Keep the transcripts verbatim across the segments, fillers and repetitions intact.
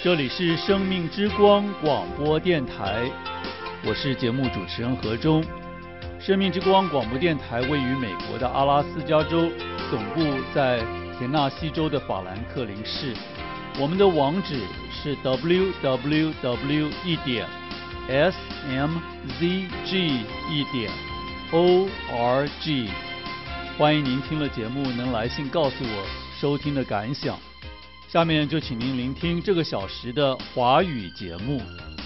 这里是生命之光广播电台，我是节目主持人何忠。生命之光广播电台位于美国的阿拉斯加州，总部在田纳西州的法兰克林市。我们的网址是 double-u double-u double-u 一点 s m z g 一点 o r g。欢迎您听了节目能来信告诉我收听的感想。下面就请您聆听这个小时的华语节目。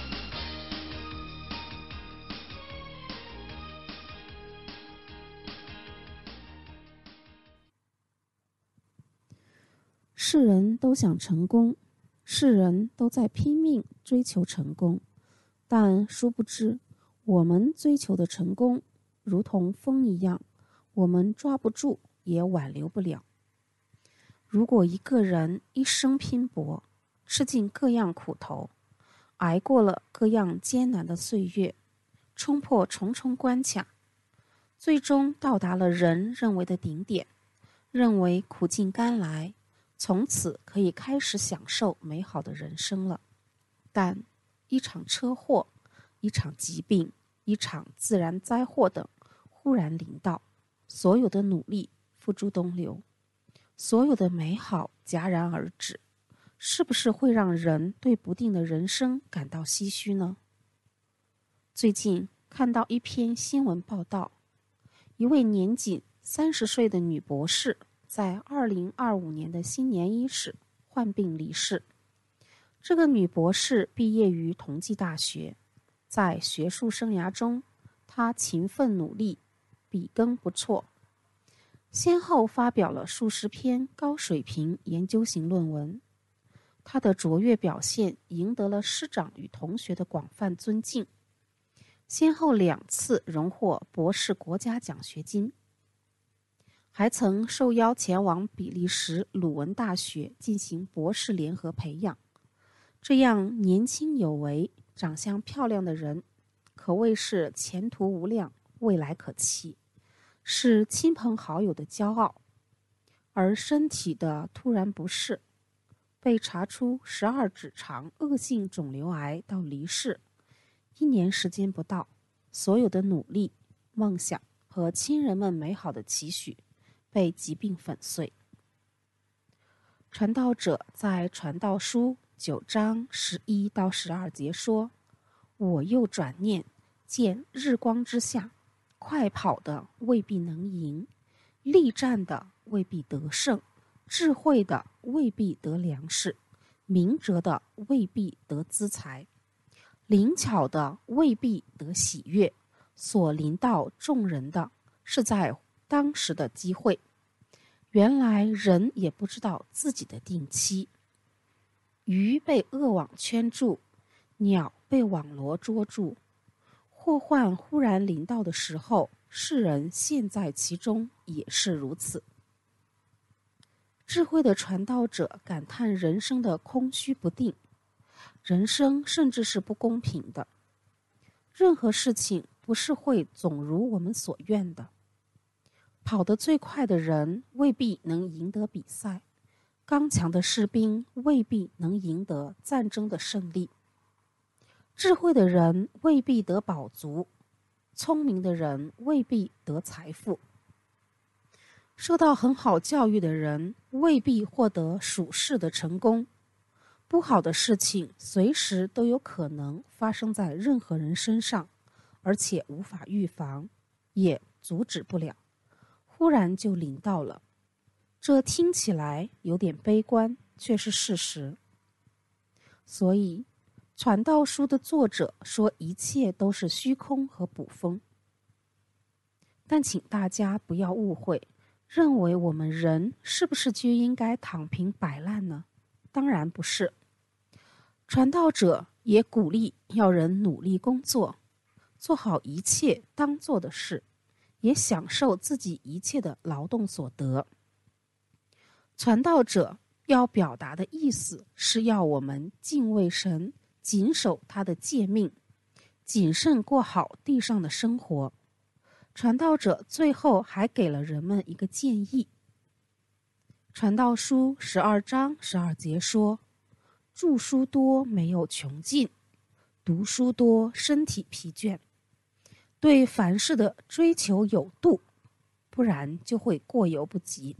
世人都想成功，世人都在拼命追求成功，但殊不知，我们追求的成功如同风一样，我们抓不住也挽留不了。如果一个人一生拼搏，吃尽各样苦头，挨过了各样艰难的岁月，冲破重重关卡，最终到达了人认为的顶点，认为苦尽甘来，从此可以开始享受美好的人生了。但一场车祸，一场疾病，一场自然灾祸等忽然临到，所有的努力付诸东流，所有的美好戛然而止，是不是会让人对不定的人生感到唏嘘呢？最近看到一篇新闻报道，一位年仅三十岁的女博士在二零二五年的新年伊始患病离世。这个女博士毕业于同济大学，在学术生涯中，她勤奋努力，笔耕不辍，先后发表了数十篇高水平研究型论文。他的卓越表现赢得了师长与同学的广泛尊敬，先后两次荣获博士国家奖学金，还曾受邀前往比利时鲁文大学进行博士联合培养。这样年轻有为、长相漂亮的人，可谓是前途无量，未来可期，是亲朋好友的骄傲。而身体的突然不适，被查出十二指肠恶性肿瘤癌到离世，一年时间不到，所有的努力、梦想和亲人们美好的期许被疾病粉碎。传道者在传道书九章十一到十二节说：“我又转念，见日光之下，快跑的未必能赢，力战的未必得胜，智慧的未必得粮食，明哲的未必得资财，灵巧的未必得喜悦，所临到众人的是在当时的机会。原来人也不知道自己的定期，鱼被恶网圈住，鸟被网罗捉住，祸患忽然临到的时候，世人陷在其中也是如此。”智慧的传道者感叹人生的空虚不定，人生甚至是不公平的，任何事情不是会总如我们所愿的。跑得最快的人未必能赢得比赛，刚强的士兵未必能赢得战争的胜利。智慧的人未必得饱足，聪明的人未必得财富。受到很好教育的人未必获得属世的成功。不好的事情随时都有可能发生在任何人身上，而且无法预防，也阻止不了，忽然就临到了。这听起来有点悲观，却是事实。所以传道书的作者说一切都是虚空和捕风。但请大家不要误会，认为我们人是不是就应该躺平摆烂呢？当然不是。传道者也鼓励要人努力工作，做好一切当做的事，也享受自己一切的劳动所得。传道者要表达的意思是要我们敬畏神，谨守他的诫命，谨慎过好地上的生活。传道者最后还给了人们一个建议。传道书十二章十二节说： 著书多没有穷尽，读书多身体疲倦。对凡事的追求有度，不然就会过犹不及。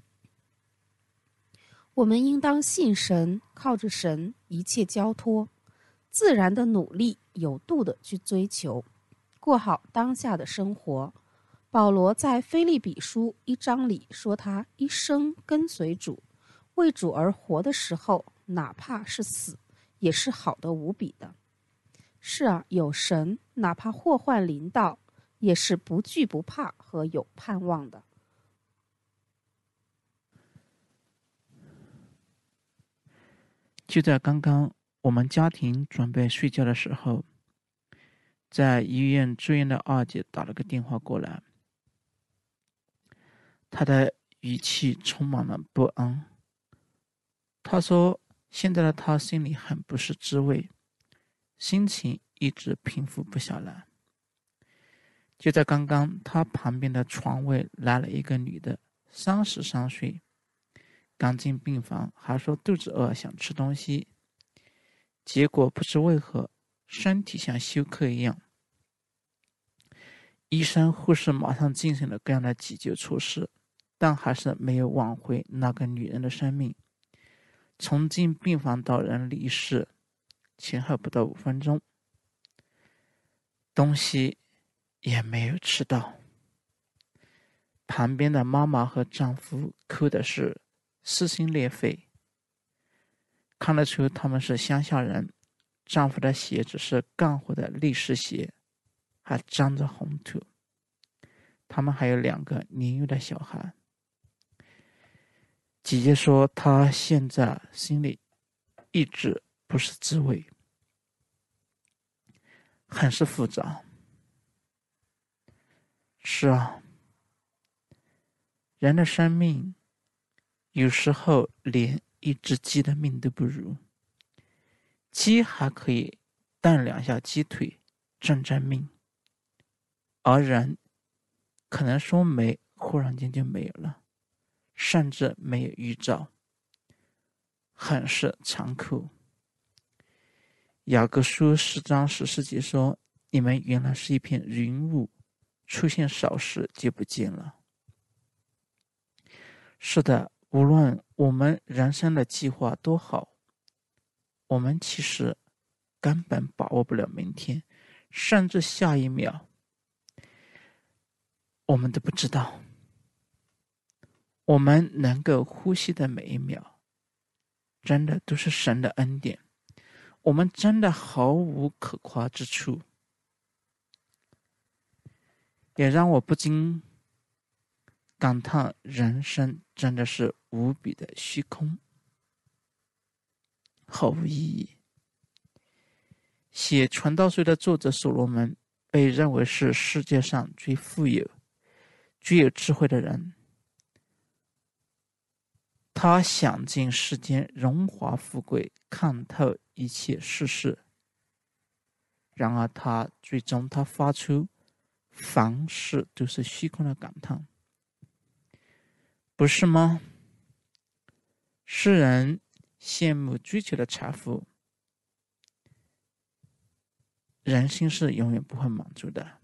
我们应当信神，靠着神一切交托，自然的努力，有度的去追求，过好当下的生活。保罗在腓立比书一章里说，他一生跟随主，为主而活的时候，哪怕是死，也是好的无比的。是啊，有神，哪怕祸患临到，也是不惧不怕和有盼望的。 就在刚刚我们家庭准备睡觉的时候，在医院住院的二姐打了个电话过来，她的语气充满了不安。她说现在的她心里很不是滋味，心情一直平复不下来。就在刚刚，她旁边的床位来了一个女的，三十三岁，刚进病房，还说肚子饿想吃东西，结果不知为何身体像休克一样。医生护士马上进行了各样的急救措施，但还是没有挽回那个女人的生命。从进病房到人离世，前后不到五分钟，东西也没有吃到。旁边的妈妈和丈夫哭的是撕心裂肺，看得出他们是乡下人。丈夫的鞋子是干活的力士鞋，还沾着红土。他们还有两个年幼的小孩。姐姐说她现在心里一直不是滋味，很是复杂。是啊，人的生命有时候连一只鸡的命都不如。鸡还可以蹬两下鸡腿挣挣命，而人可能说没忽然间就没有了，甚至没有预兆，很是残酷。雅各书十章十四节说，你们原来是一片云雾，出现少时就不见了。是的，无论我们人生的计划多好，我们其实根本把握不了明天，甚至下一秒我们都不知道。我们能够呼吸的每一秒，真的都是神的恩典，我们真的毫无可夸之处。也让我不禁感叹，人生真的是无比的虚空，毫无意义。写《传道书》的作者所罗门被认为是世界上最富有、最有智慧的人。他享尽世间荣华富贵，看透一切世事。然而他最终他发出凡事都是虚空的感叹，不是吗？世人羡慕追求的财富，人心是永远不会满足的。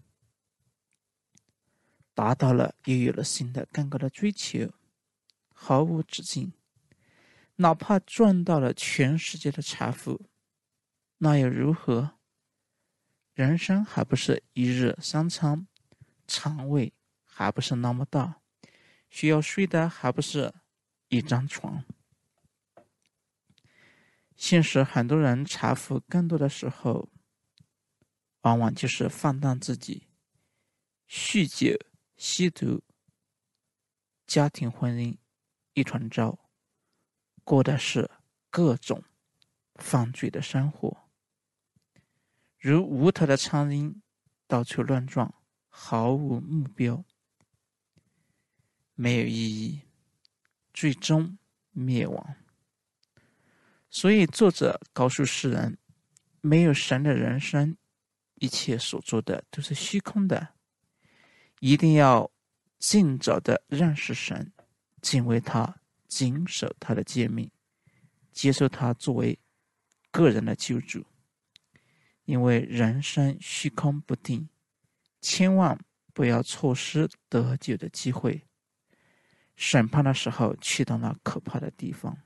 达到了又有了新的更高的追求，毫无止境。哪怕赚到了全世界的财富，那又如何？人生还不是一日三餐，肠胃还不是那么大，需要睡的还不是一张床。现实很多人财富更多的时候，往往就是放荡自己，酗酒、吸毒，家庭婚姻一团糟，过的是各种犯罪的生活，如无头的苍蝇到处乱撞，毫无目标，没有意义，最终灭亡。所以作者告诉世人，没有神的人生，一切所做的都是虚空的。一定要尽早的认识神，敬畏他，谨守他的诫命，接受他作为个人的救主。因为人生虚空不定，千万不要错失得救的机会。审判的时候去到那可怕的地方。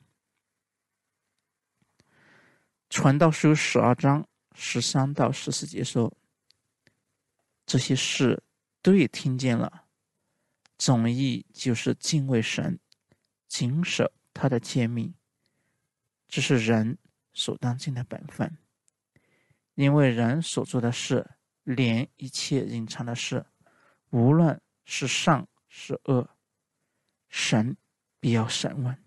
传道书十二章十三到十四节说，这些事都也听见了，总意就是敬畏神，谨守他的诫命，这是人所当尽的本分。因为人所做的事，连一切隐藏的事，无论是善是恶，神必要审问。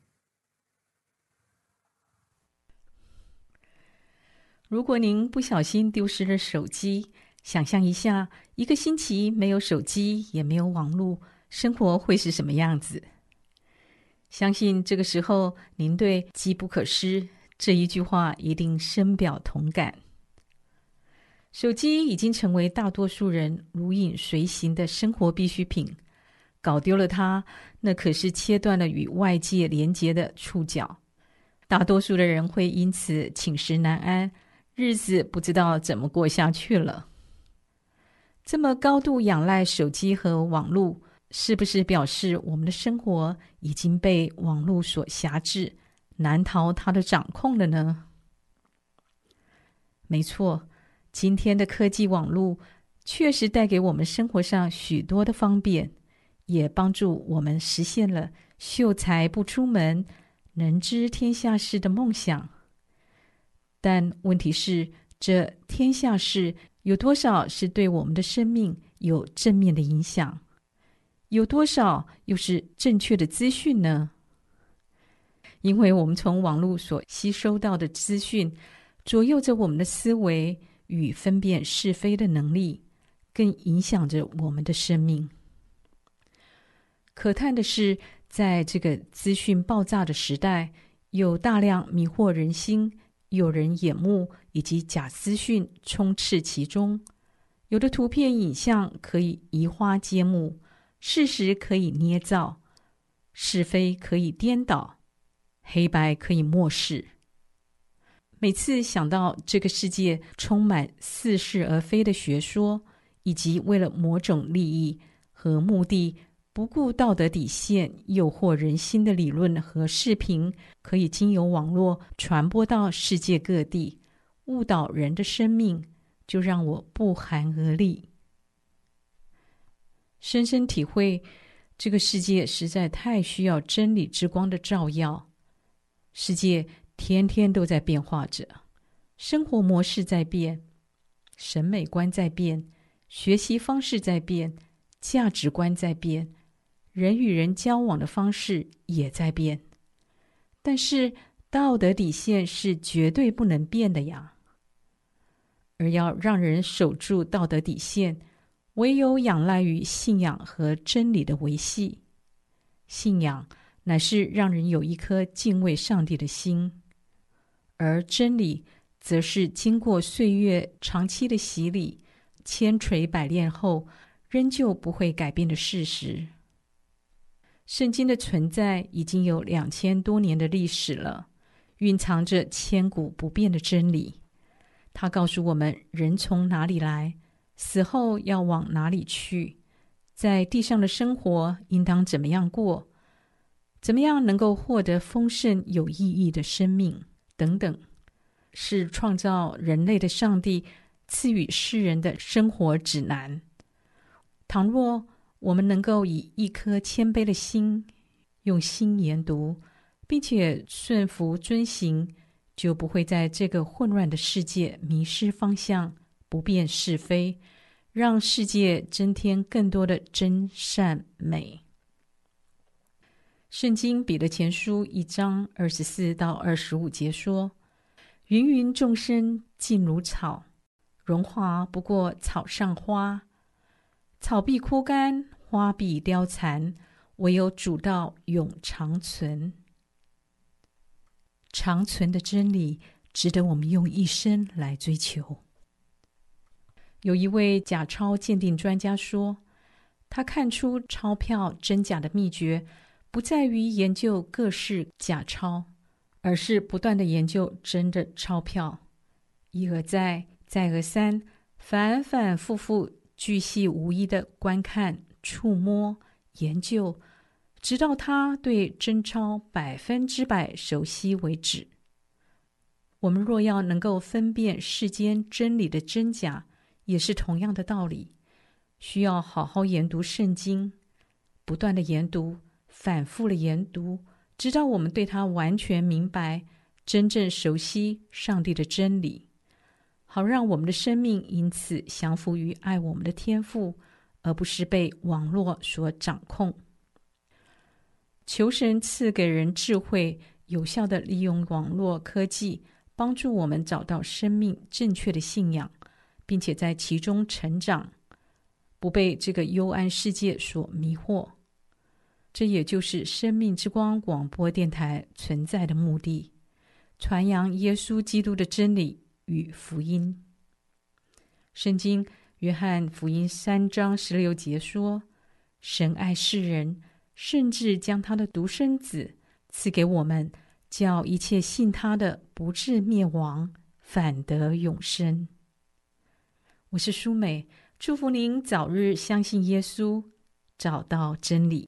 如果您不小心丢失了手机，想象一下，一个星期没有手机，也没有网络，生活会是什么样子？相信这个时候，您对“机不可失”这一句话一定深表同感。手机已经成为大多数人如影随形的生活必需品，搞丢了它，那可是切断了与外界连结的触角。大多数的人会因此寝食难安，日子不知道怎么过下去了。这么高度仰赖手机和网络，是不是表示我们的生活已经被网络所辖制，难逃它的掌控了呢？没错，今天的科技网络确实带给我们生活上许多的方便，也帮助我们实现了秀才不出门，能知天下事的梦想。但问题是，这天下事有多少是对我们的生命有正面的影响？有多少又是正确的资讯呢？因为我们从网络所吸收到的资讯，左右着我们的思维与分辨是非的能力，更影响着我们的生命。可叹的是，在这个资讯爆炸的时代，有大量迷惑人心、诱人眼目以及假资讯充斥其中。有的图片影像可以移花接木，事实可以捏造，是非可以颠倒，黑白可以漠视。每次想到这个世界充满似是而非的学说，以及为了某种利益和目的不顾道德底线诱惑人心的理论和视频，可以经由网络传播到世界各地，误导人的生命，就让我不寒而栗。深深体会，这个世界实在太需要真理之光的照耀。世界天天都在变化着，生活模式在变，审美观在变，学习方式在变，价值观在变，人与人交往的方式也在变。但是道德底线是绝对不能变的呀。而要让人守住道德底线，唯有仰赖于信仰和真理的维系。信仰乃是让人有一颗敬畏上帝的心，而真理则是经过岁月长期的洗礼，千锤百炼后仍旧不会改变的事实。圣经的存在已经有两千多年的历史了，蕴藏着千古不变的真理。它告诉我们人从哪里来，死后要往哪里去，在地上的生活应当怎么样过，怎么样能够获得丰盛有意义的生命等等，是创造人类的上帝赐予世人的生活指南。倘若我们能够以一颗谦卑的心，用心研读，并且顺服遵行，就不会在这个混乱的世界迷失方向，不辨是非，让世界增添更多的真善美。圣经彼得前书一章二十四到二十五节说，芸芸众生尽如草，荣华不过草上花，草必枯干，花必凋残，唯有主道永长存。长存的真理值得我们用一生来追求。有一位假钞鉴定专家说，他看出钞票真假的秘诀不在于研究各式假钞， 而是不断的研究真的钞票，一而再，再而三，反反复复，巨细无遗的观看、触摸、研究，直到他对真钞百分之百熟悉为止。我们若要能够分辨世间真理的真假，也是同样的道理，需要好好研读圣经，不断的研读，反复的研读，直到我们对它完全明白，真正熟悉上帝的真理，好让我们的生命因此降服于爱我们的天父，而不是被网络所掌控。求神赐给人智慧，有效地利用网络科技，帮助我们找到生命正确的信仰，并且在其中成长，不被这个幽暗世界所迷惑。这也就是生命之光广播电台存在的目的，传扬耶稣基督的真理与福音。圣经约翰福音三章十六节说，神爱世人，甚至将他的独生子赐给我们，叫一切信他的不至灭亡，反得永生。我是舒美，祝福您早日相信耶稣，找到真理。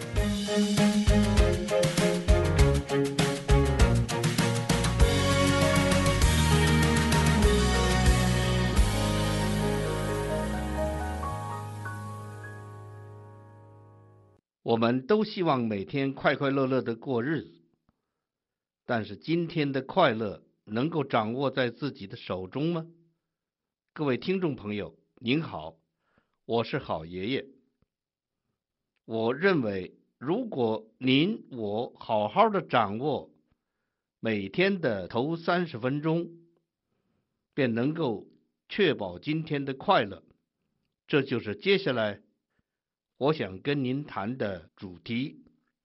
我们都希望每天快快乐乐的过日子，但是今天的快乐能够掌握在自己的手中吗？各位听众朋友，您好，我是好爷爷。我认为，如果您我好好的掌握每天的头三十分钟，便能够确保今天的快乐。这就是接下来我想跟您谈的主题。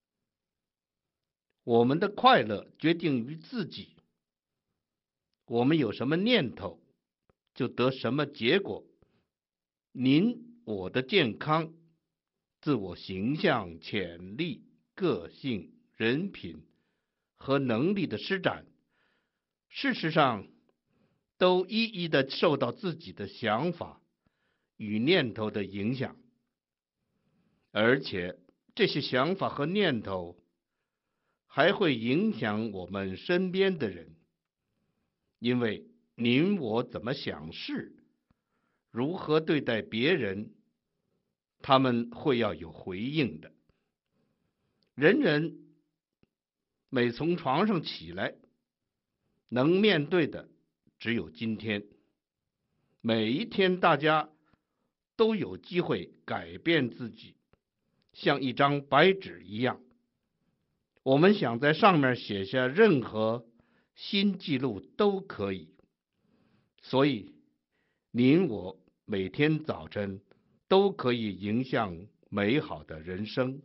我们的快乐决定于自己，我们有什么念头，就得什么结果。您我的健康、自我形象、潜力、个性、人品和能力的施展，事实上都一一的受到自己的想法与念头的影响，而且这些想法和念头还会影响我们身边的人，因为您我怎么想事，如何对待别人，他们会要有回应的。人人每从床上起来，能面对的只有今天。每一天大家都有机会改变自己，像一张白纸一样，我们想在上面写下任何新记录都可以。所以您我每天早晨都可以迎向美好的人生。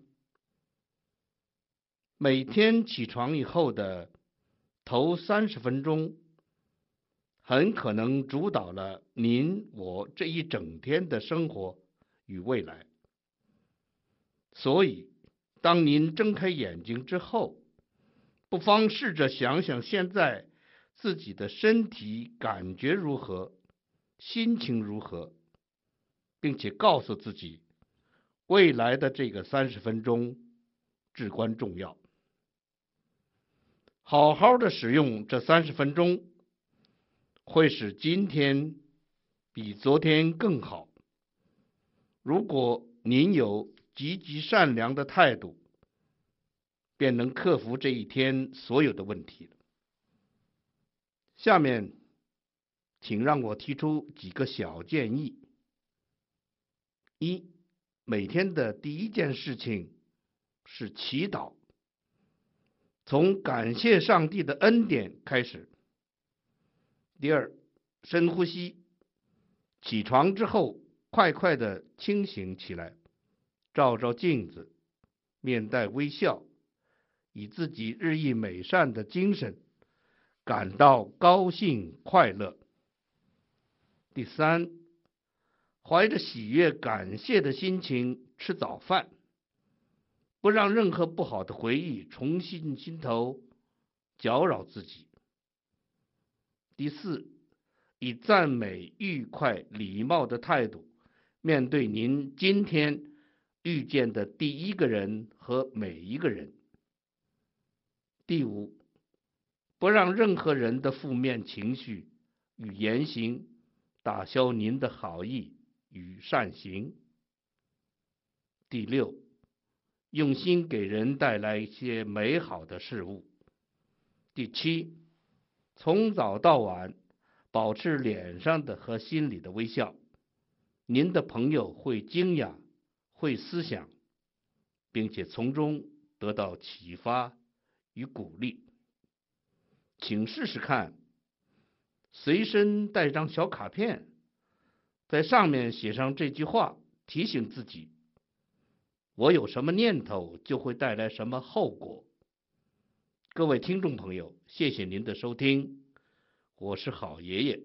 每天起床以后的头三十分钟，很可能主导了您我这一整天的生活与未来。所以当您睁开眼睛之后，不妨试着想想现在自己的身体感觉如何，心情如何，并且告诉自己，未来的这个三十分钟至关重要。好好的使用这三十分钟，会使今天比昨天更好。如果您有积极善良的态度，便能克服这一天所有的问题了。下面请让我提出几个小建议。一，每天的第一件事情是祈祷，从感谢上帝的恩典开始。第二，深呼吸，起床之后快快的清醒起来，照照镜子，面带微笑，以自己日益美善的精神感到高兴快乐。第三，怀着喜悦感谢的心情吃早饭，不让任何不好的回忆重新心头搅扰自己。第四，以赞美、愉快、礼貌的态度面对您今天遇见的第一个人和每一个人。第五，不让任何人的负面情绪与言行打消您的好意与善行。第六，用心给人带来一些美好的事物。第七，从早到晚保持脸上的和心里的微笑，您的朋友会惊讶，会思想，并且从中得到启发与鼓励。请试试看，随身带张小卡片，在上面写上这句话，提醒自己：我有什么念头，就会带来什么后果。各位听众朋友，谢谢您的收听，我是好爷爷。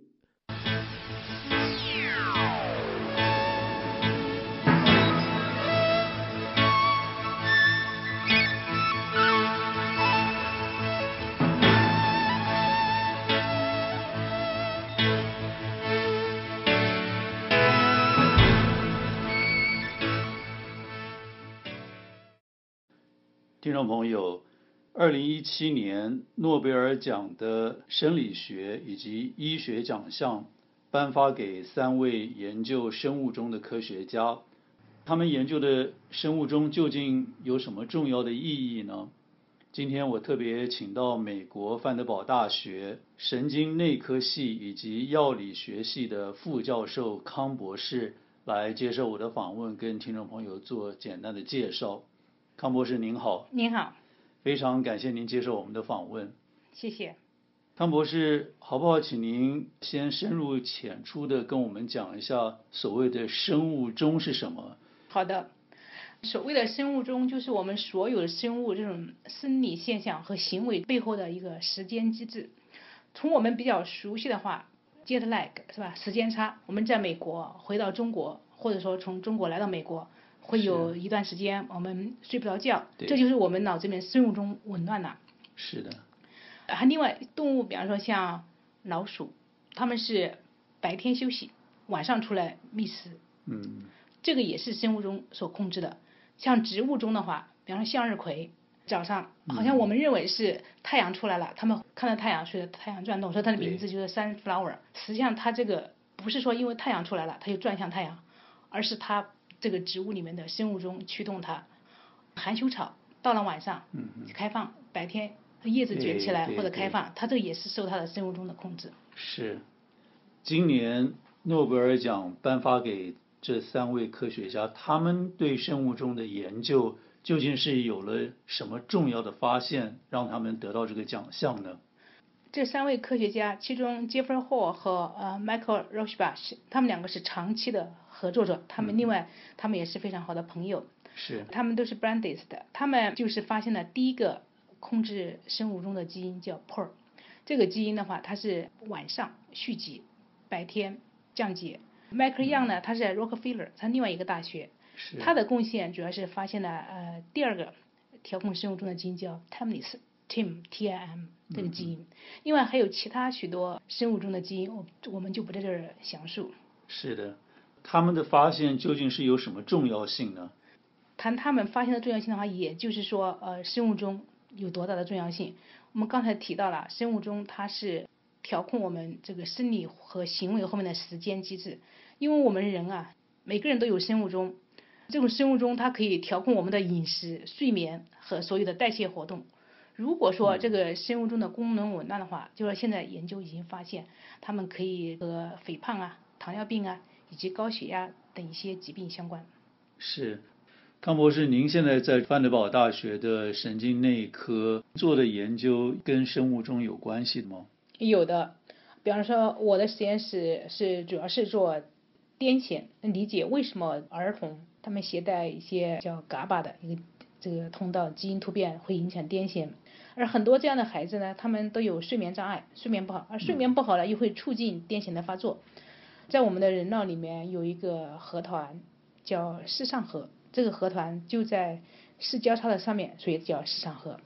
听众朋友，二零一七年诺贝尔奖的生理学以及医学奖项颁发给三位研究生物钟的科学家，他们研究的生物钟究竟有什么重要的意义呢？今天我特别请到美国范德堡大学神经内科系以及药理学系的副教授康博士来接受我的访问，跟听众朋友做简单的介绍。康博士您好。 您好， 非常感谢您接受我们的访问。 谢谢。 康博士，好不好请您先深入浅出的跟我们讲一下所谓的生物钟是什么？ 好的，所谓的生物钟就是我们所有的生物这种生理现象和行为背后的一个时间机制。从我们比较熟悉的话 jet lag 是吧，时间差，我们在美国回到中国，或者说从中国来到美国，会有一段时间我们睡不着觉，这就是我们脑子里面生物钟紊乱了。 是的。 还另外动物，比方说像老鼠，它们是白天休息，晚上出来觅食， 嗯， 这个也是生物钟所控制的。像植物钟的话，比方说向日葵，早上好像我们认为是太阳出来了，他们看到太阳，随着太阳转动，所以它的名字就是 sunflower。实际上它这个不是说因为太阳出来了它就转向太阳，而是它这个植物里面的生物钟驱动它。含羞草到了晚上开放，白天叶子卷起来或者开放，它这个也是受它的生物钟的控制。 是。今年诺贝尔奖颁发给这三位科学家，他们对生物钟的研究究竟是有了什么重要的发现，让他们得到这个奖项呢？ 这三位科学家，其中 Jeffrey Hall 和呃 Michael Rauschenbach， 他们两个是长期的合作者，他们另外、嗯、他们也是非常好的朋友。 是。 他们都是 Brandeis 的，他们就是发现了第一个控制生物钟的基因叫 P E R。 这个基因的话，它是晚上蓄积，白天降解。Michael Young 呢，他是在 Rockefeller， 他另外一个大学，他的贡献主要是发现了呃第二个调控生物钟的基因叫 Timnus T I M T I M 这个基因、嗯、另外还有其他许多生物钟的基因，我我们就不在这儿详述。 是的。他们的发现究竟是有什么重要性呢？ 谈他们发现的重要性的话，也就是说呃生物钟有多大的重要性。我们刚才提到了生物钟它是调控我们这个生理和行为后面的时间机制，因为我们人啊每个人都有生物钟，这种生物钟它可以调控我们的饮食、睡眠和所有的代谢活动。如果说这个生物钟的功能紊乱的话，就是现在研究已经发现他们可以和肥胖啊、糖尿病啊以及高血压等一些疾病相关。 是。康博士，您现在在范德堡大学的神经内科做的研究跟生物钟有关系的吗？ 有的，比方说我的实验室是主要是做癫痫，理解为什么儿童他们携带一些叫 G A B A 的一个这个通道基因突变会影响癫痫，而很多这样的孩子呢，他们都有睡眠障碍，睡眠不好，而睡眠不好了又会促进癫痫的发作。在我们的人脑里面有一个核团叫视上核，这个核团就在视交叉的上面，所以叫视上核。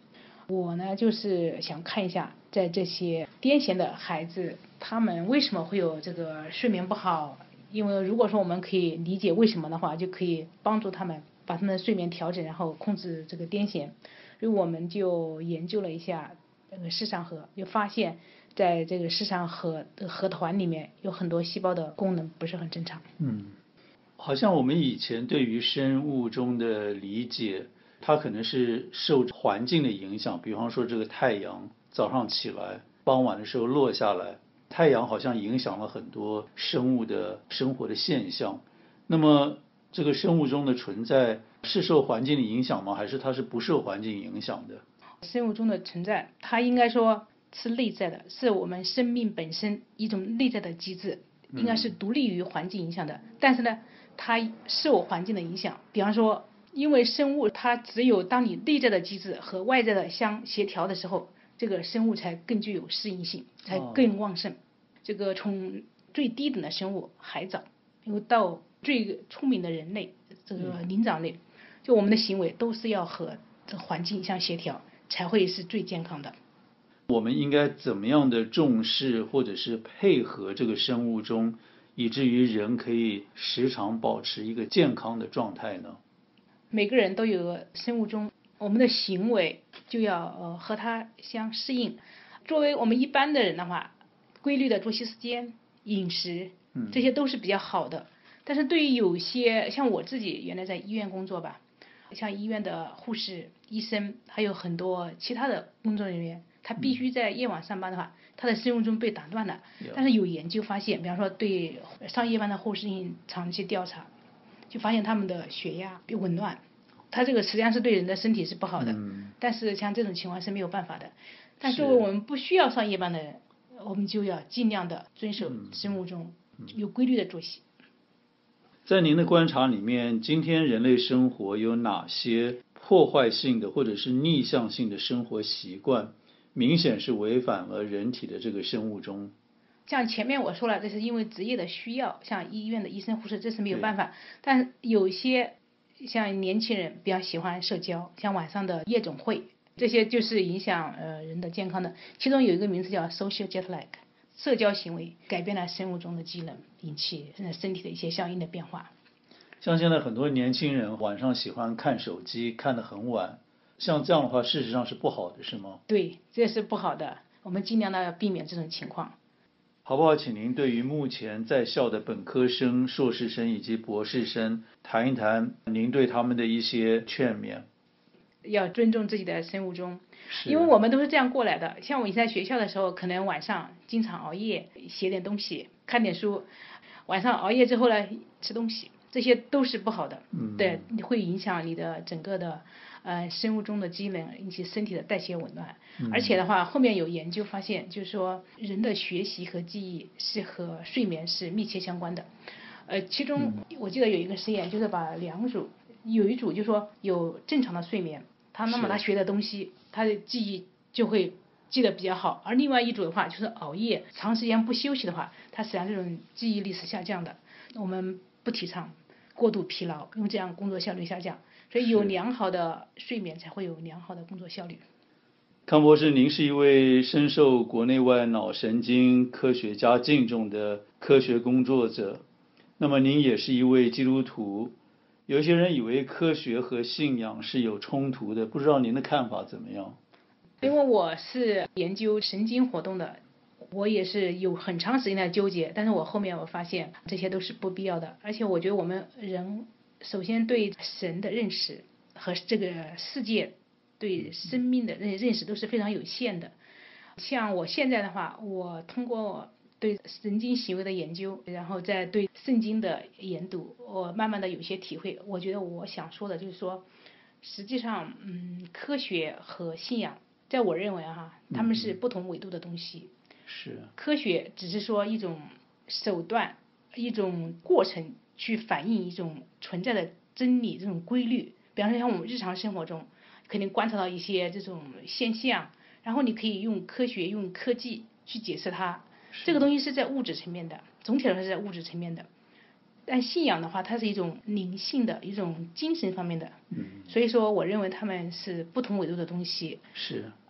我呢就是想看一下，在这些癫痫的孩子，他们为什么会有这个睡眠不好？因为如果说我们可以理解为什么的话，就可以帮助他们把他们的睡眠调整，然后控制这个癫痫。所以我们就研究了一下这个视上核，就发现在这个视上核的核团里面有很多细胞的功能不是很正常。 嗯，好像我们以前对于生物钟的理解，它可能是受环境的影响，比方说这个太阳早上起来，傍晚的时候落下来，太阳好像影响了很多生物的生活的现象。那么这个生物钟的存在是受环境的影响吗？还是它是不受环境影响的？ 生物钟的存在，它应该说是内在的，是我们生命本身一种内在的机制，应该是独立于环境影响的。嗯、但是呢，它受环境的影响。比方说，因为生物它只有当你内在的机制和外在的相协调的时候，这个生物才更具有适应性，才更旺盛。哦、这个从最低等的生物海藻，因为到最聪明的人类，这个灵长类，就我们的行为都是要和这环境相协调，才会是最健康的。 我们应该怎么样的重视或者是配合这个生物钟，以至于人可以时常保持一个健康的状态呢？ 每个人都有个生物钟，我们的行为就要呃和它相适应。作为我们一般的人的话，规律的作息时间、饮食，这些都是比较好的。嗯、但是对于有些像我自己原来在医院工作吧，像医院的护士、医生，还有很多其他的工作人员，他必须在夜晚上班的话，他的生物钟被打断了。但是有研究发现，比方说对上夜班的护士进行长期调查，就发现他们的血压紊乱，它这个实际上是对人的身体是不好的。嗯、但是像这种情况是没有办法的。但作为我们不需要上夜班的人，我们就要尽量的遵守生物钟，嗯、有规律的作息。 在您的观察里面，今天人类生活有哪些破坏性的或者是逆向性的生活习惯，明显是违反了人体的这个生物钟？ 像前面我说了，这是因为职业的需要，像医院的医生护士这是没有办法。但有些像年轻人比较喜欢社交，像晚上的夜总会，这些就是影响呃人的健康的。其中有一个名字叫 social jet lag。社交行为改变了生物钟的机能，引起身体的一些相应的变化。 像现在很多年轻人晚上喜欢看手机，看得很晚，像这样的话，事实上是不好的，是吗？ 对，这是不好的，我们尽量的要避免这种情况。 好不好？请您对于目前在校的本科生、硕士生以及博士生谈一谈您对他们的一些劝勉。 要尊重自己的生物钟，因为我们都是这样过来的。像我以前在学校的时候，可能晚上经常熬夜，写点东西，看点书，晚上熬夜之后呢，吃东西，这些都是不好的。嗯，对，会影响你的整个的呃生物钟的机能，引起身体的代谢紊乱。嗯、而且的话，后面有研究发现，就是说人的学习和记忆是和睡眠是密切相关的。呃，其中我记得有一个实验，就是把两组。有一组就说有正常的睡眠，他那么他学的东西，他的记忆就会记得比较好。而另外一组的话，就是熬夜长时间不休息的话，他实际上这种记忆力是下降的。我们不提倡过度疲劳，因为这样工作效率下降。所以有良好的睡眠才会有良好的工作效率。 康博士，您是一位深受国内外脑神经科学家敬重的科学工作者，那么您也是一位基督徒。有些人以为科学和信仰是有冲突的，不知道您的看法怎么样？ 因为我是研究神经活动的，我也是有很长时间的纠结，但是我后面我发现这些都是不必要的，而且我觉得我们人首先对神的认识和这个世界对生命的认认识都是非常有限的。像我现在的话，我通过对神经行为的研究，然后再对圣经的研读，我慢慢的有些体会。我觉得我想说的就是说，实际上，嗯，科学和信仰，在我认为哈，他们是不同维度的东西。 是。 科学只是说一种手段，一种过程，去反映一种存在的真理，这种规律。比方说，像我们日常生活中，肯定观察到一些这种现象，然后你可以用科学、用科技去解释它。这个东西是在物质层面的，总体来说是在物质层面的。但信仰的话，它是一种灵性的一种精神方面的。嗯。所以说，我认为他们是不同维度的东西。 是。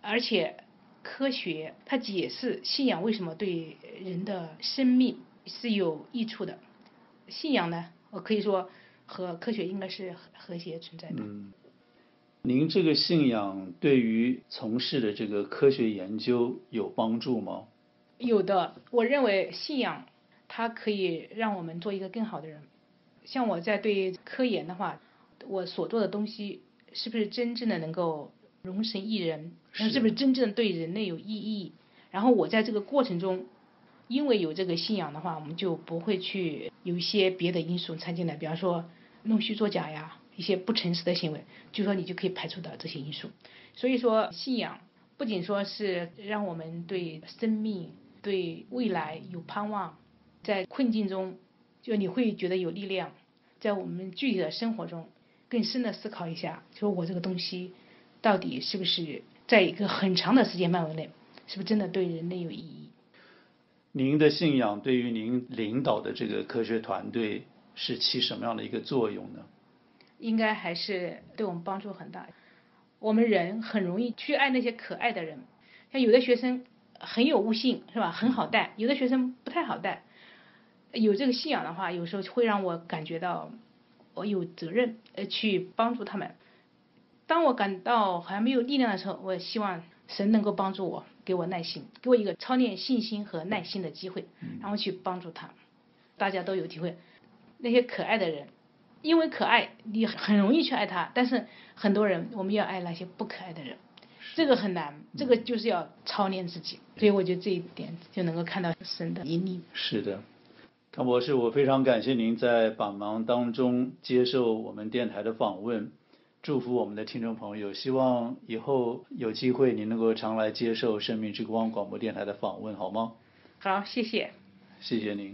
而且科学它解释信仰为什么对人的生命是有益处的。信仰呢，我可以说和科学应该是和谐存在的。 嗯，您这个信仰对于从事的这个科学研究有帮助吗？ 有的，我认为信仰它可以让我们做一个更好的人。像我在对科研的话，我所做的东西是不是真正的能够容神益人， 是是不是真正对人类有意义？然后我在这个过程中，因为有这个信仰的话，我们就不会去有一些别的因素掺进来，比方说弄虚作假呀，一些不诚实的行为，就说你就可以排除掉这些因素。所以说信仰不仅说是让我们对生命对未来有盼望，在困境中就你会觉得有力量，在我们具体的生活中更深的思考一下，说我这个东西到底是不是在一个很长的时间范围内是不是真的对人类有意义。 您的信仰对于您领导的这个科学团队是起什么样的一个作用呢？ 应该还是对我们帮助很大。我们人很容易去爱那些可爱的人，像有的学生很有悟性是吧，很好带，有的学生不太好带。有这个信仰的话，有时候会让我感觉到我有责任呃去帮助他们。当我感到好像没有力量的时候，我希望神能够帮助我，给我耐心，给我一个操练信心和耐心的机会，然后去帮助他。大家都有体会，那些可爱的人因为可爱你很容易去爱他，但是很多人我们要爱那些不可爱的人，这个很难，这个就是要操练自己。所以我觉得这一点就能够看到神的引领。 是的，康博士，我非常感谢您在百忙当中接受我们电台的访问，祝福我们的听众朋友，希望以后有机会您能够常来接受生命之光广播电台的访问，好吗？ 好，谢谢。 谢谢您。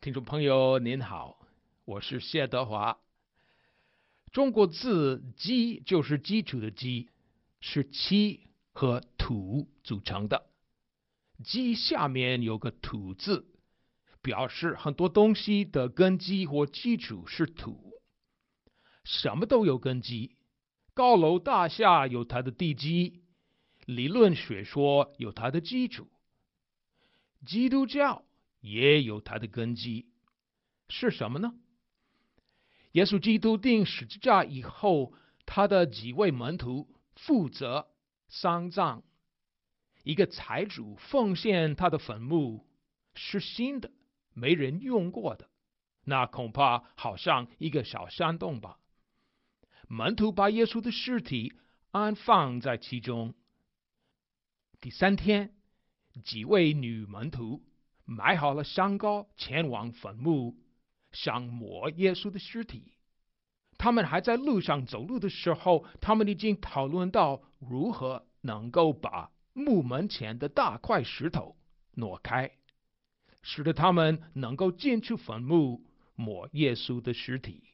听众朋友您好，我是谢德华。中国字基就是基础的基，是漆和土组成的。基下面有个土字，表示很多东西的根基或基础是土。什么都有根基，高楼大厦有它的地基，理论学说有它的基础，基督教也有它的根基。是什么呢？耶稣基督钉十字架以后，他的几位门徒负责丧葬。一个财主奉献他的坟墓是新的，没人用过的，那恐怕好像一个小山洞吧。门徒把耶稣的尸体安放在其中。第三天，几位女门徒买好了香膏，前往坟墓，想抹耶稣的尸体。他们还在路上走路的时候，他们已经讨论到如何能够把墓门前的大块石头挪开，使得他们能够进去坟墓抹耶稣的尸体。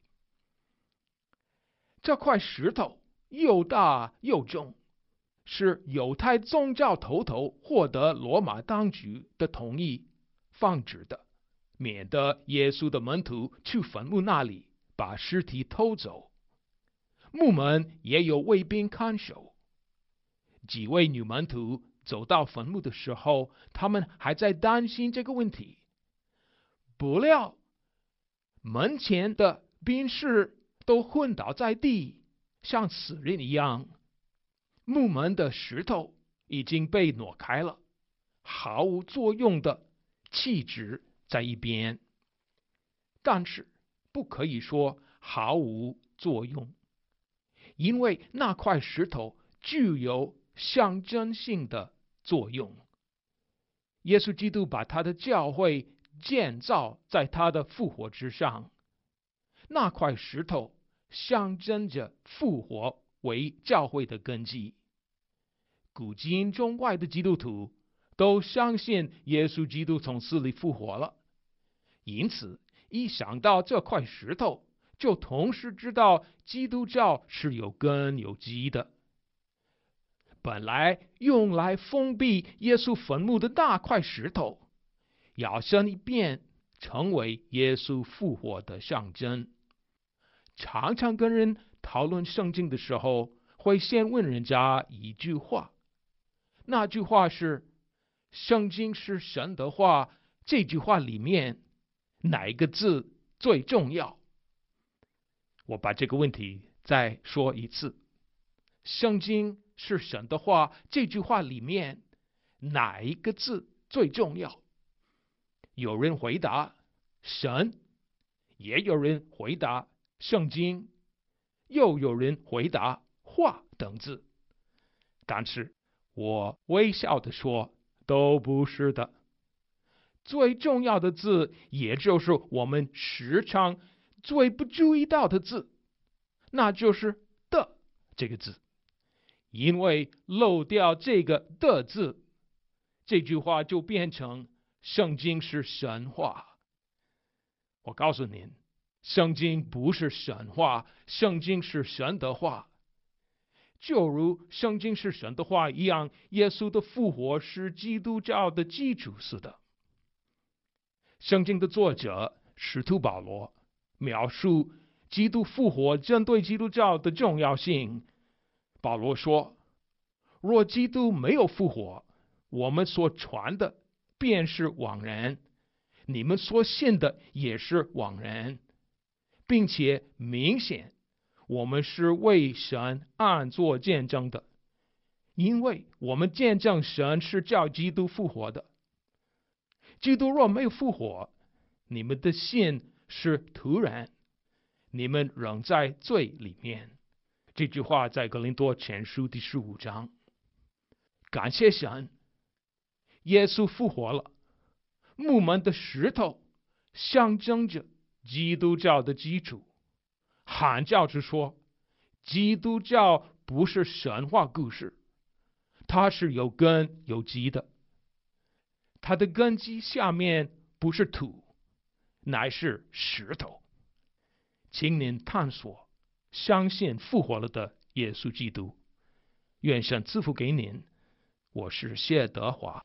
这块石头又大又重，是犹太宗教头头获得罗马当局的同意放置的，免得耶稣的门徒去坟墓那里把尸体偷走。墓门也有卫兵看守。几位女门徒走到坟墓的时候，他们还在担心这个问题。不料门前的兵士都昏倒在地，像死人一样。墓门的石头已经被挪开了，毫无作用的弃置在一边。但是不可以说毫无作用，因为那块石头具有象征性的作用。耶稣基督把他的教会建造在他的复活之上，那块石头象征着复活为教会的根基。古今中外的基督徒都相信耶稣基督从死里复活了，因此一想到这块石头，就同时知道基督教是有根有基的。本来用来封闭耶稣坟墓的大块石头，摇身一变成为耶稣复活的象征。常常跟人讨论圣经的时候，会先问人家一句话，那句话是圣经是神的话，这句话里面哪一个字最重要？我把这个问题再说一次，圣经是神的话，这句话里面哪一个字最重要？有人回答神，也有人回答圣经，又有人回答话等字。但是我微笑地说，都不是的。最重要的字，也就是我们时常最不注意到的字，那就是的这个字。因为漏掉这个的字，这句话就变成圣经是神话。我告诉您，圣经不是神话，圣经是神的话。就如圣经是神的话一样，耶稣的复活是基督教的基础似的。圣经的作者使徒保罗描述基督复活针对基督教的重要性。保罗说，若基督没有复活，我们所传的便是枉然，你们所信的也是枉然，并且明显我们是为神暗作见证的，因为我们见证神是叫基督复活的。基督若没有复活，你们的信是徒然，你们仍在罪里面。这句话在哥林多前书第十五章。感谢神，耶稣复活了，墓门的石头象征着基督教的基础。喊教之说，基督教不是神话故事，它是有根有基的。它的根基下面不是土， 乃是石头。请您探索，相信复活了的耶稣基督。愿神赐福给您。我是谢德华。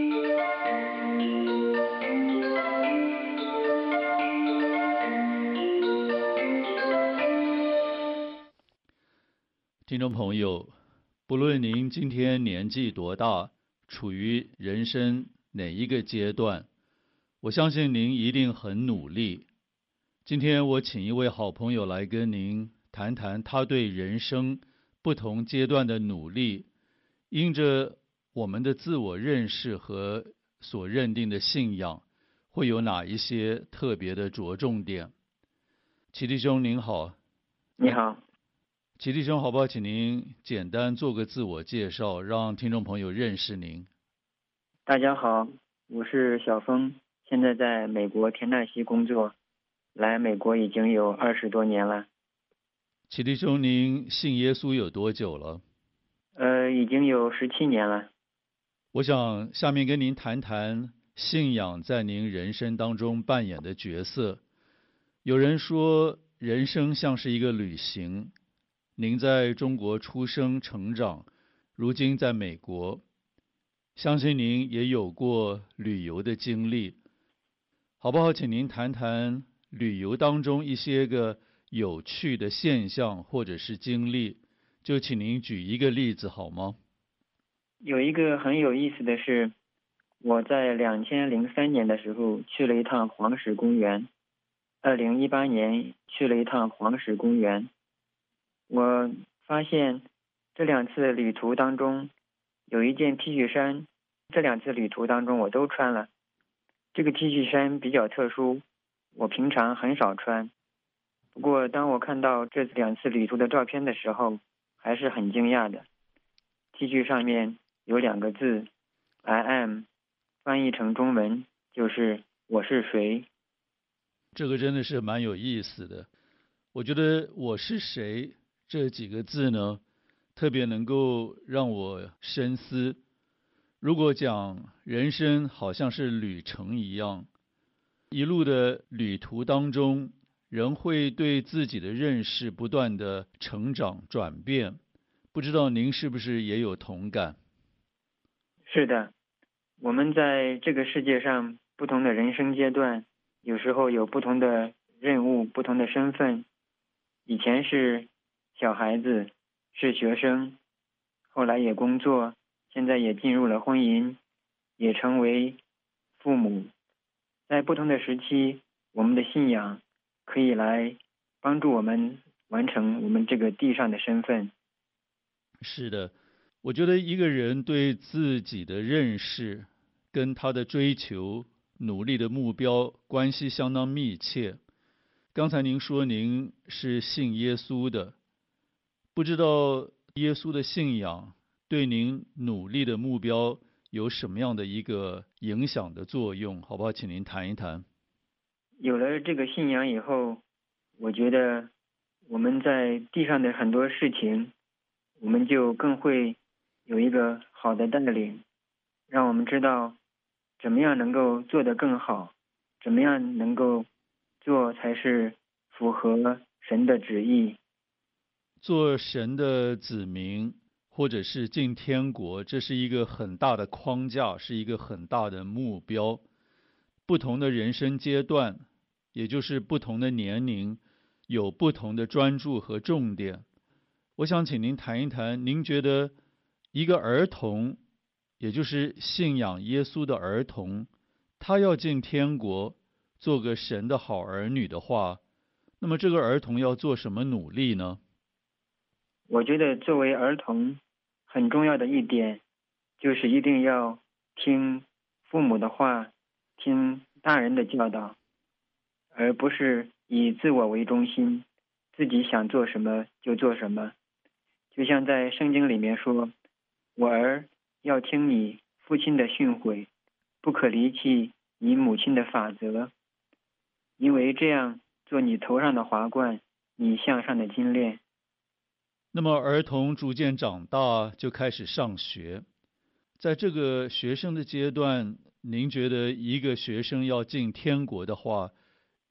听众朋友，不论您今天年纪多大，处于人生哪一个阶段，我相信您一定很努力。今天我请一位好朋友来跟您谈谈他对人生不同阶段的努力，因着我们的自我认识和所认定的信仰，会有哪一些特别的着重点。齐弟兄您好。 你好。 齐弟兄好不好？请您简单做个自我介绍，让听众朋友认识您。 大家好，我是小峰，现在在美国田纳西工作，来美国已经有二十多年了。 齐弟兄，您信耶稣有多久了？ 呃，已经有十七年了。 我想下面跟您谈谈信仰在您人生当中扮演的角色。有人说，人生像是一个旅行。您在中国出生成长，如今在美国，相信您也有过旅游的经历，好不好？请您谈谈旅游当中一些个有趣的现象或者是经历，就请您举一个例子好吗？ 有一个很有意思的是，我在两千零三年的时候去了一趟黄石公园，二零一八年去了一趟黄石公园。我发现这两次旅途当中，有一件 T 恤衫，这两次旅途当中我都穿了。这个 T 恤衫比较特殊，我平常很少穿。不过当我看到这两次旅途的照片的时候，还是很惊讶的。T 恤上面有两个字 I am， 翻译成中文就是我是谁。 这个真的是蛮有意思的。我觉得我是谁这几个字呢，特别能够让我深思。如果讲人生好像是旅程一样，一路的旅途当中，人会对自己的认识不断的成长转变，不知道您是不是也有同感？ 是的，我们在这个世界上不同的人生阶段，有时候有不同的任务，不同的身份。以前是小孩子，是学生，后来也工作，现在也进入了婚姻，也成为父母。在不同的时期，我们的信仰可以来帮助我们完成我们这个地上的身份。 是的，我觉得一个人对自己的认识跟他的追求、努力的目标关系相当密切。刚才您说您是信耶稣的，不知道耶稣的信仰对您努力的目标有什么样的一个影响的作用，好不好？请您谈一谈。 有了这个信仰以后，我觉得我们在地上的很多事情，我们就更会有一个好的带领，让我们知道怎么样能够做得更好，怎么样能够做才是符合神的旨意。 做神的子民，或者是进天国，这是一个很大的框架，是一个很大的目标。不同的人生阶段，也就是不同的年龄，有不同的专注和重点。我想请您谈一谈，您觉得一个儿童，也就是信仰耶稣的儿童，他要进天国，做个神的好儿女的话，那么这个儿童要做什么努力呢？ 我觉得作为儿童很重要的一点，就是一定要听父母的话，听大人的教导，而不是以自我为中心，自己想做什么就做什么。就像在圣经里面说，我儿要听你父亲的训诲，不可离弃你母亲的法则，因为这样做你头上的华冠，你项上的金链。 那么儿童逐渐长大，就开始上学。在这个学生的阶段，您觉得一个学生要进天国的话，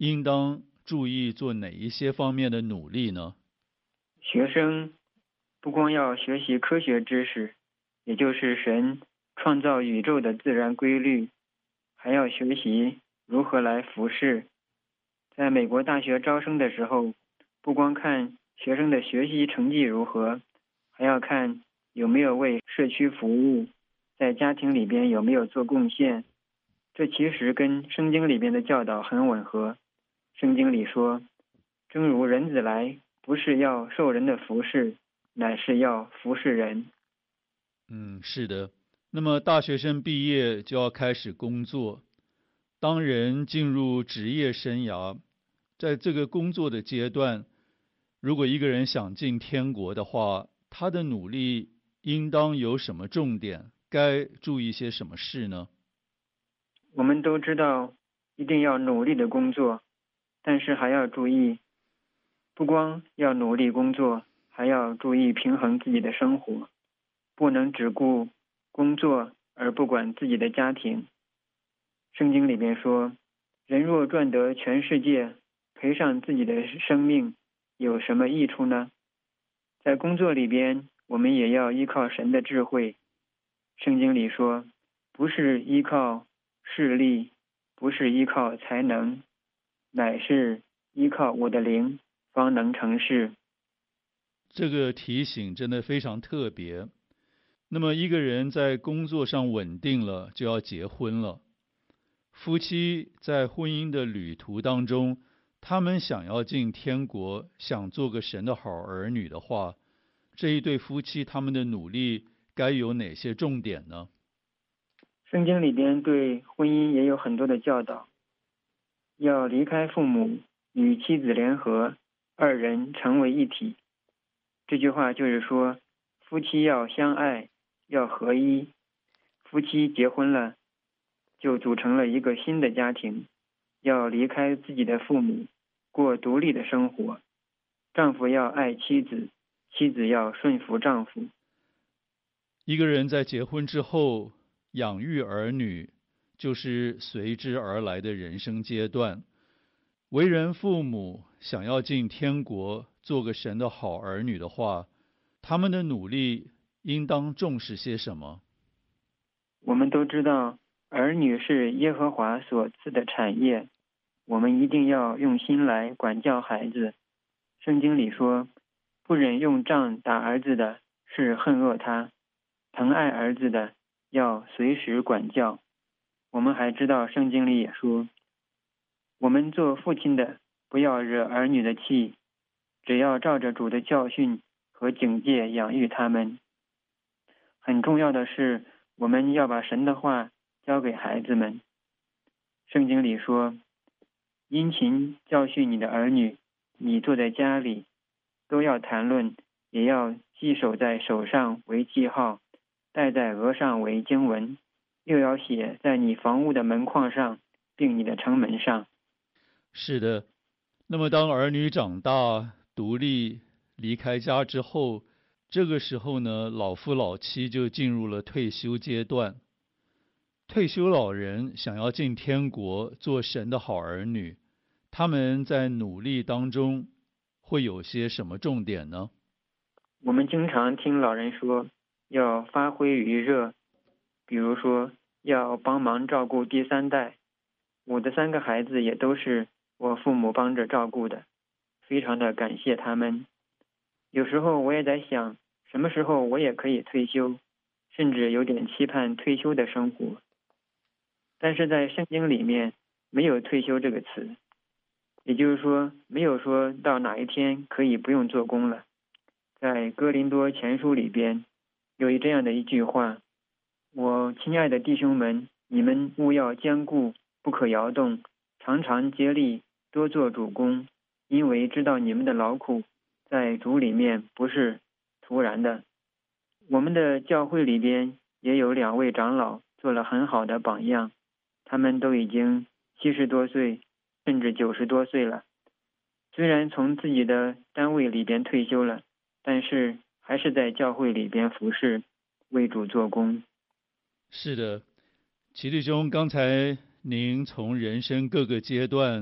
应当注意做哪一些方面的努力呢？ 学生不光要学习科学知识，也就是神创造宇宙的自然规律，还要学习如何来服侍。在美国大学招生的时候，不光看学生的学习成绩如何，还要看有没有为社区服务，在家庭里边有没有做贡献。这其实跟圣经里边的教导很吻合。圣经里说，正如人子来，不是要受人的服侍，乃是要服侍人。 嗯，是的。那么大学生毕业就要开始工作，当人进入职业生涯，在这个工作的阶段，如果一个人想进天国的话，他的努力应当有什么重点？该注意些什么事呢？ 我们都知道一定要努力的工作，但是还要注意，不光要努力工作，还要注意平衡自己的生活，不能只顾工作而不管自己的家庭。圣经里面说，人若赚得全世界，赔上自己的生命，有什么益处呢？在工作里边，我们也要依靠神的智慧。圣经里说，不是依靠势力，不是依靠才能，乃是依靠我的灵，方能成事。 这个提醒真的非常特别。那么一个人在工作上稳定了，就要结婚了。夫妻在婚姻的旅途当中，他们想要进天国，想做个神的好儿女的话，这一对夫妻他们的努力该有哪些重点呢？ 圣经里边对婚姻也有很多的教导，要离开父母，与妻子联合，二人成为一体。这句话就是说，夫妻要相爱，要合一。夫妻结婚了，就组成了一个新的家庭，要离开自己的父母，过独立的生活。丈夫要爱妻子，妻子要顺服丈夫。 一个人在结婚之后养育儿女，就是随之而来的人生阶段。为人父母想要进天国，做个神的好儿女的话，他们的努力应当重视些什么？ 我们都知道，儿女是耶和华所赐的产业，我们一定要用心来管教孩子。圣经里说，不忍用杖打儿子的，是恨恶他；疼爱儿子的，要随时管教。我们还知道圣经里也说，我们做父亲的不要惹儿女的气，只要照着主的教训和警戒养育他们。很重要的是，我们要把神的话交给孩子们。圣经里说，殷勤教训你的儿女，你坐在家里都要谈论，也要记守在手上为记号，戴在额上为经文，又要写在你房屋的门框上，并你的城门上。 是的。那么当儿女长大独立离开家之后，这个时候呢，老夫老妻就进入了退休阶段。退休老人想要进天国做神的好儿女，他们在努力当中会有些什么重点呢？ 我们经常听老人说要发挥余热，比如说要帮忙照顾第三代。我的三个孩子也都是我父母帮着照顾的，非常的感谢他们。有时候我也在想，什么时候我也可以退休，甚至有点期盼退休的生活。但是在圣经里面没有退休这个词，也就是说没有说到哪一天可以不用做工了。在哥林多前书里边有这样的一句话，我亲爱的弟兄们，你们务要坚固，不可摇动，常常竭力多做主工，因为知道你们的劳苦在主里面不是突然的。我们的教会里边也有两位长老做了很好的榜样，他们都已经七十多岁甚至九十多岁了，虽然从自己的单位里边退休了，但是还是在教会里边服侍，为主做工。 是的，齐弟兄，刚才您从人生各个阶段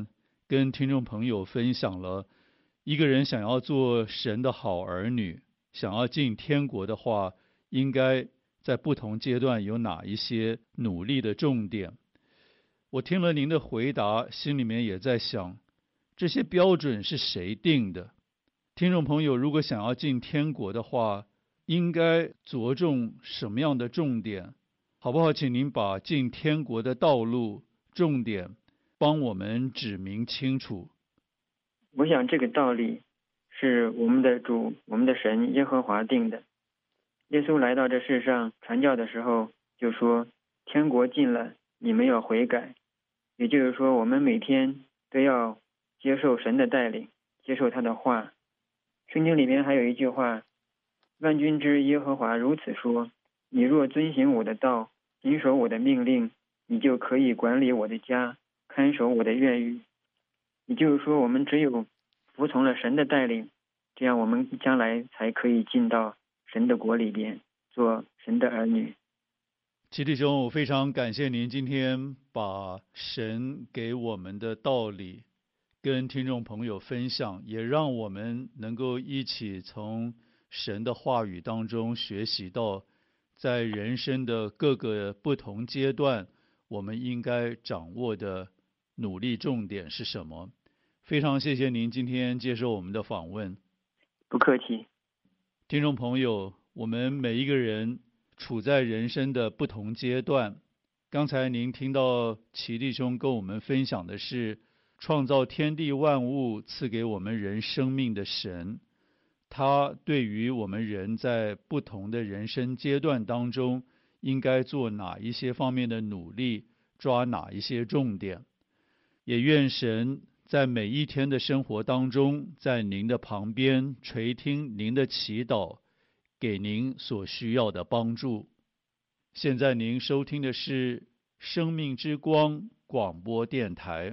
跟听众朋友分享了一个人想要做神的好儿女，想要进天国的话，应该在不同阶段有哪一些努力的重点。我听了您的回答，心里面也在想，这些标准是谁定的？听众朋友如果想要进天国的话，应该着重什么样的重点？好不好？请您把进天国的道路重点帮我们指明清楚。 我想这个道理是我们的主，我们的神耶和华定的。耶稣来到这世上传教的时候就说，天国近了，你们要悔改。也就是说，我们每天都要接受神的带领，接受他的话。圣经里面还有一句话，万军之耶和华如此说，你若遵行我的道，谨守我的命令，你就可以管理我的家，看守我的院宇。也就是说，我们只有服从了神的带领，这样我们将来才可以进到神的国里边，做神的儿女。 齐弟兄，我非常感谢您今天把神给我们的道理跟听众朋友分享，也让我们能够一起从神的话语当中学习到，在人生的各个不同阶段，我们应该掌握的努力重点是什么。非常谢谢您今天接受我们的访问。 不客气。 听众朋友，我们每一个人处在人生的不同阶段，刚才您听到齐弟兄跟我们分享的是创造天地万物赐给我们人生命的神，他对于我们人在不同的人生阶段当中应该做哪一些方面的努力，抓哪一些重点。也愿神在每一天的生活当中，在您的旁边垂听您的祈祷，给您所需要的帮助。现在您收听的是生命之光广播电台。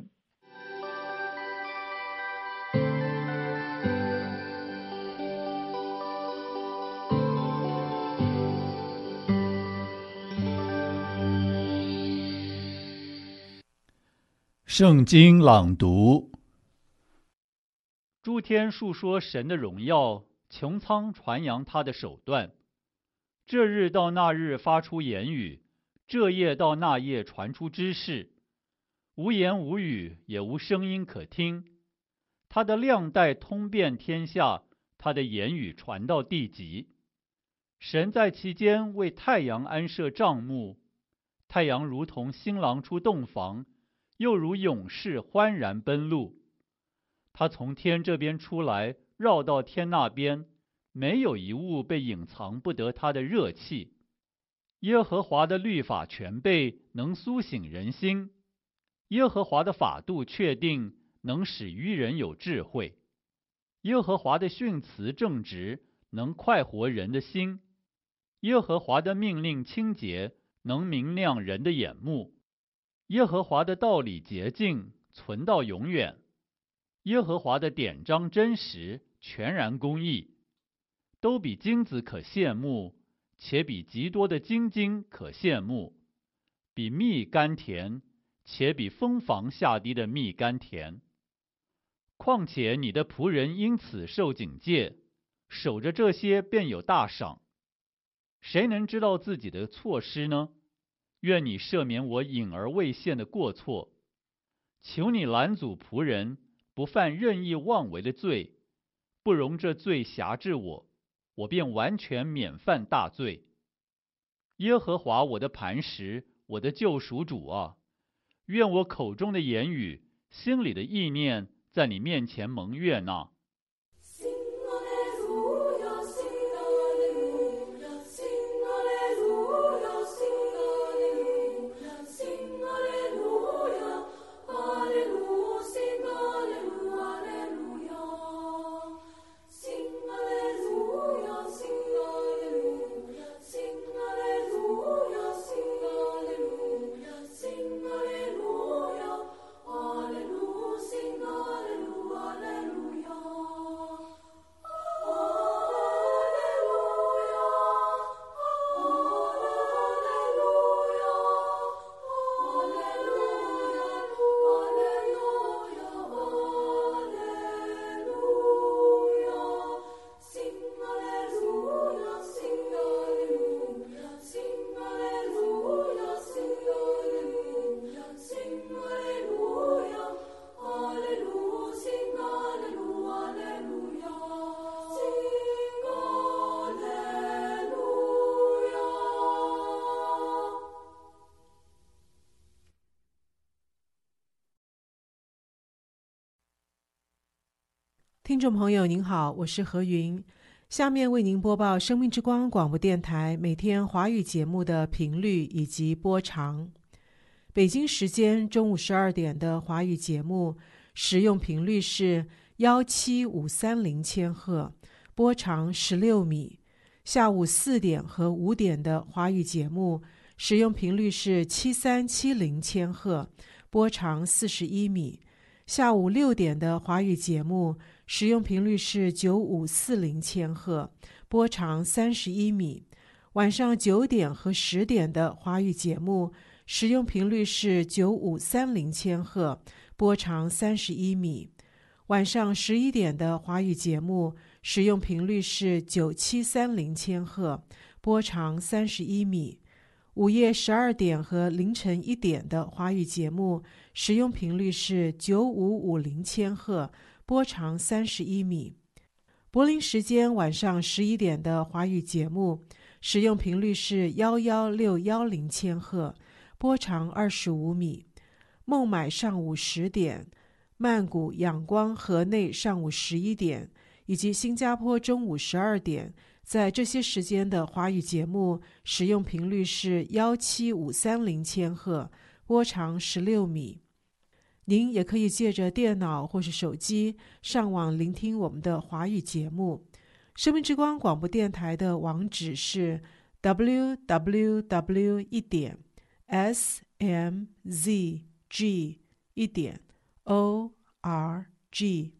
圣经朗读。诸天述说神的荣耀，穹苍传扬他的手段。这日到那日发出言语，这夜到那夜传出知识。无言无语，也无声音可听。他的亮带通遍天下，他的言语传到地极。神在其间为太阳安设帐幕，太阳如同新郎出洞房，又如勇士欢然奔路。他从天这边出来，绕到天那边，没有一物被隐藏不得他的热气。耶和华的律法全备，能苏醒人心。耶和华的法度确定，能使愚人有智慧。耶和华的训词正直，能快活人的心。耶和华的命令清洁，能明亮人的眼目。耶和华的道理洁净，存到永远。耶和华的典章真实，全然公义，都比金子可羡慕，且比极多的金金可羡慕，比蜜甘甜，且比蜂房下滴的蜜甘甜。况且你的仆人因此受警戒，守着这些便有大赏。谁能知道自己的错失呢？愿你赦免我隐而未现的过错，求你拦阻仆人不犯任意妄为的罪，不容这罪辖制我，我便完全免犯大罪。耶和华我的磐石，我的救赎主啊，愿我口中的言语，心里的意念，在你面前蒙悦纳。 听众朋友您好，我是何云，下面为您播报生命之光广播电台每天华语节目的频率以及播长。北京时间中午十二点的华语节目使用频率是一七五三零千赫，波长十六米。下午四点和五点的华语节目使用频率是七三七零千赫，波长四十一米。下午六点的华语节目使用频率是九五四零千赫，波长三十一米。晚上九点和十点的华语节目使用频率是九五三零千赫，波长三十一米。晚上十一点的华语节目使用频率是九七三零千赫，波长三十一米。午夜十二点和凌晨一点的华语节目使用频率是九五五零千赫，波长三十一米。柏林时间晚上十一点的华语节目使用频率是一一六一零千赫，波长二十五米。孟买上午十点，曼谷、仰光、河内上午十一点，以及新加坡中午十二点，在这些时间的华语节目使用频率是一七五三零千赫，波长十六米。您也可以借着电脑或是手机上网聆听我们的华语节目。生命之光广播电台的网址是 double u double u double u 一点 s m z g 一点 o r g。